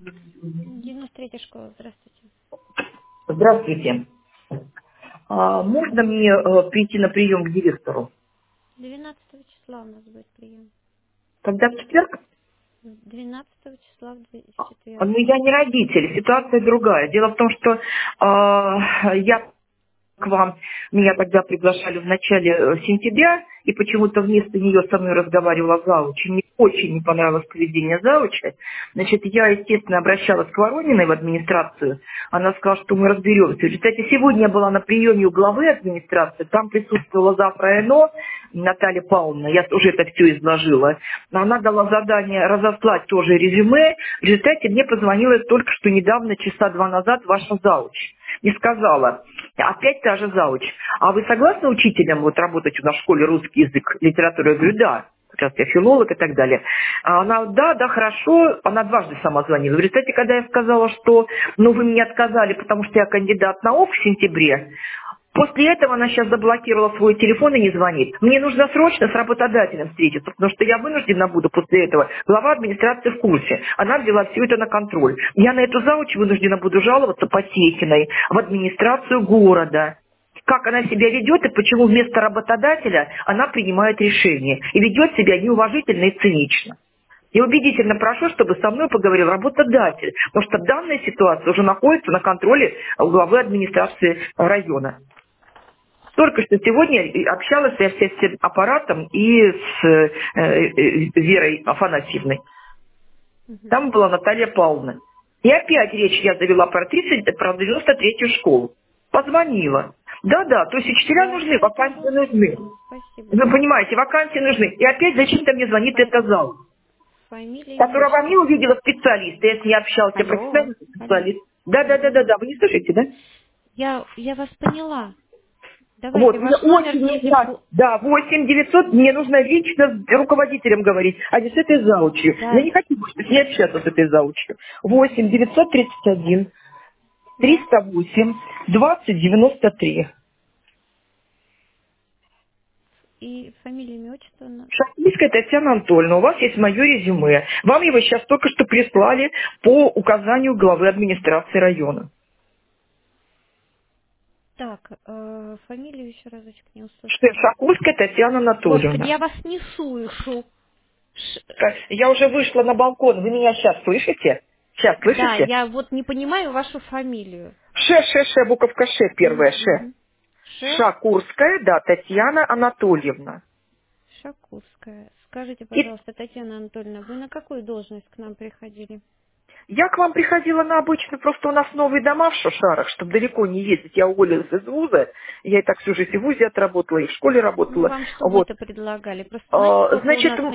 93-я школа, здравствуйте. Здравствуйте. Можно мне прийти на прием к директору? 12 числа у нас будет прием. Когда в четверг? 12 числа в четверг. Ну, я не родитель, ситуация другая. Дело в том, что я к вам, меня тогда приглашали в начале сентября, и почему-то вместо нее со мной разговаривала завуч. Мне очень не понравилось поведение завуча. Значит, я, естественно, обращалась к Ворониной в администрацию. Она сказала, что мы разберемся. В результате сегодня я была на приеме у главы администрации, там присутствовала завтра НО Наталья Павловна, я уже это все изложила. Она дала задание разослать тоже резюме. В результате мне позвонила только что недавно, часа два назад, ваша завуч. И сказала, опять та же зауч, а вы согласны учителям вот работать у нас в школе русский язык, литература? Я говорю, да. Сейчас я филолог и так далее. А она, да, хорошо. Она дважды сама звонила. В результате, когда я сказала, что ну, вы мне отказали, потому что я кандидат наук в сентябре, после этого она сейчас заблокировала свой телефон и не звонит. Мне нужно срочно с работодателем встретиться, потому что я вынуждена буду после этого. Глава администрации в курсе. Она взяла все это на контроль. Я на эту зауч вынуждена буду жаловаться Потехиной в администрацию города. Как она себя ведет и почему вместо работодателя она принимает решение. И ведет себя неуважительно и цинично. Я убедительно прошу, чтобы со мной поговорил работодатель, потому что данная ситуация уже находится на контроле главы администрации района. Только что сегодня общалась я с этим аппаратом и с Верой Афанасьевной. Мгм. Там была Наталья Павловна. И опять речь я завела про 93-ю школу. Позвонила. Да-да, то есть учителя Я нужны, все это вакансии нужны. записала. Спасибо. Вы понимаете, вакансии нужны. И опять зачем-то мне звонит Фа- эта зал, Фамилия, имя, которая во мне отчество. увидела специалиста. Я с ней общалась, я Алло, профессиональный алло, специалист. алло. Да-да-да-да, вы не слышите, да? Я вас поняла. Вот, Давайте мне ваш номер очень нужна, телефона. да, 8900, мне нужно лично с руководителем говорить, а не с этой заучью. Я Да, не хочу больше с ней общаться с этой заучью. 8931 да. 308 2093. И фамилия, имя, отчество. Шахминская Татьяна Анатольевна, у вас есть мое резюме. Вам его сейчас только что прислали по указанию главы администрации района. Так, фамилию еще разочек не услышала. Шакурская Татьяна Господи, Анатольевна. я вас не слышу. Я уже вышла на балкон, вы меня сейчас слышите? Сейчас Да, слышите? я вот не понимаю вашу фамилию. Буковка Ш, первая Ш. Мгм. Шакурская, да, Татьяна Анатольевна. Шакурская. Скажите, И пожалуйста, Татьяна Анатольевна, вы на какую должность к нам приходили? я к вам приходила на обычную, просто у нас новые дома в Шушарах, чтобы далеко не ездить. Я уволилась из вуза, я и так всю жизнь и в вузе отработала, и в школе Ну, работала. вам что Вот. будто предлагали? Просто знаете, сколько у Значит, нас в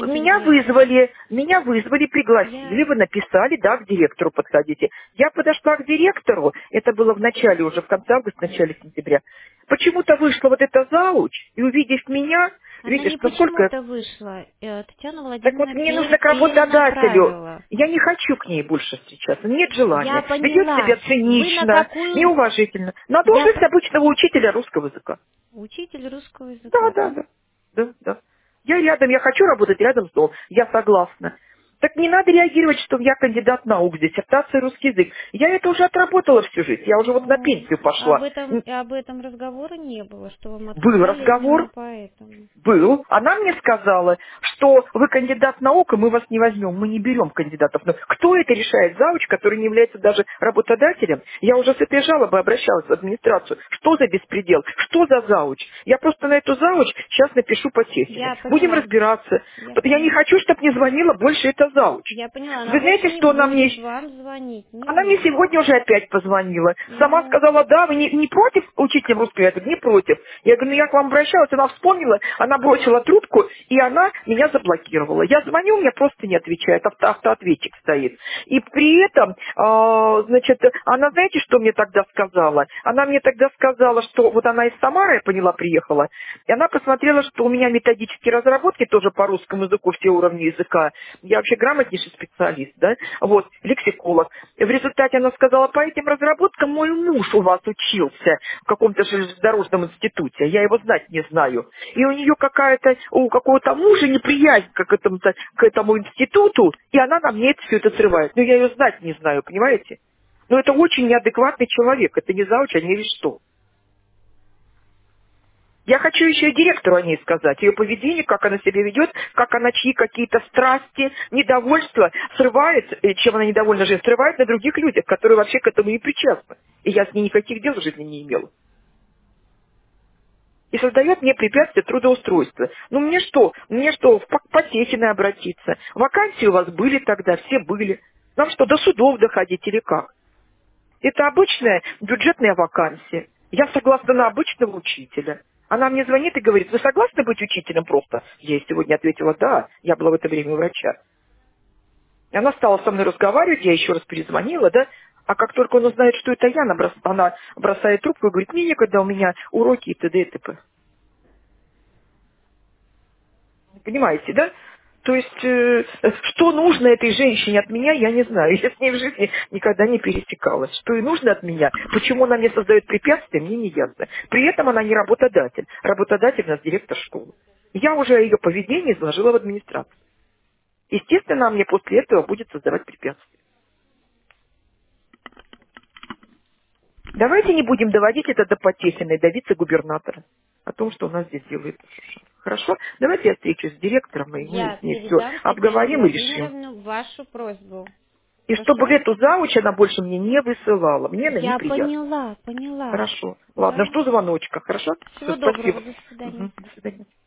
меня вызвали, Я... пригласили, вы написали, да, к директору подходите. Я подошла к директору, это было в начале, уже в конце августа, в начале сентября. Почему-то вышла вот эта зауч, и увидев меня, Она видишь, не насколько... почему-то вышла. Татьяна Так вот, Владимировна мне нужно к работодателю. перенаправила. Я не хочу к ней больше встречаться, нет Я желания. Ведет себя поняла. Вы на цинично, какую... неуважительно. На Я... должность обычного учителя русского языка. Учитель русского Да, языка. да, да. Да, да. Я рядом, я хочу работать рядом с домом. Я согласна. Так не надо реагировать, что я кандидат наук, диссертация русский язык. Я это уже отработала всю жизнь. Я уже вот на Ну, пенсию пошла. об этом разговора не было, что вам Был отказали именно разговор, поэтому. был. Она мне сказала, что вы кандидат наук, и мы вас не возьмем. Мы не берем кандидатов. Но кто это решает? Завуч, который не является даже работодателем? Я уже с этой жалобой обращалась в администрацию. Что за беспредел? Что за завуч? Я просто на эту завуч сейчас напишу Потехиной. Я Будем поняла. разбираться. Я Вот я не поняла. хочу, чтобы мне звонила больше эта завуч. Я поняла. Она Вы больше знаете, не что она мне... будет вам звонить. Не Она мне будет. сегодня уже опять позвонила. Сама Ну, сказала, да, вы не против учителя русского? Я говорю, не против. Я говорю, ну я к вам обращалась, она вспомнила, она бросила трубку, и она меня заблокировала. Я звоню, у меня просто не отвечает, автоответчик стоит. И при этом, значит, она, знаете, что мне тогда сказала? Она мне тогда сказала, что вот она из Самары, я поняла, приехала, и она посмотрела, что у меня методические разработки тоже по русскому языку, все уровни языка. Я вообще вообще грамотнейший специалист, да, вот, лексиколог. В результате она сказала, по этим разработкам мой муж у вас учился в каком-то железнодорожном институте, я его знать не знаю. И у нее какая-то, у какого-то мужа неприязнь к этому институту, и она на мне все это срывает. Но я ее знать не знаю, понимаете? Но это очень неадекватный человек, это не зауч, а не весь что. Я хочу еще и директору о ней сказать, ее поведение, как она себя ведет, как она чьи какие-то страсти, недовольство срывает, чем она недовольна жизнью, срывает на других людях, которые вообще к этому не причастны. И я с ней никаких дел в жизни не имела. И создает мне препятствия трудоустройства. Ну мне что? Мне что, в Потехино обратиться? Вакансии у вас были тогда, все были. Нам что, до судов доходить или как? Это обычная бюджетная вакансия. Я согласна на обычного учителя. Она мне звонит и говорит, вы согласны быть учителем просто? Я ей сегодня ответила, да, я была в это время у врача. И она стала со мной разговаривать, я еще раз перезвонила, да, а как только он узнает, что это я, она бросает трубку и говорит, мне некогда, у меня уроки и т.д. и т.п. Понимаете, да? То есть, что нужно этой женщине от меня, я не знаю. Я с ней в жизни никогда не пересекалась. Что ей нужно от меня, почему она мне создает препятствия, мне не ясно. При этом она не работодатель. Работодатель у нас директор школы. Я уже ее поведение изложила в администрацию. Естественно, она мне после этого будет создавать препятствия. Давайте не будем доводить это до Потехина и до вице-губернатора о том, что у нас здесь делает Шушара. Хорошо? Давайте я встречусь с директором, и мы Я с ней все передам Татьяне обговорим и решим. Владимировну вашу просьбу. И чтобы Хорошо? эту завуч она больше мне не высылала. Мне она Я неприятна. поняла, поняла. Хорошо. Ладно, Да. жду звоночка. Хорошо? Все, Всего доброго, спасибо. до свидания. Мгм, до свидания.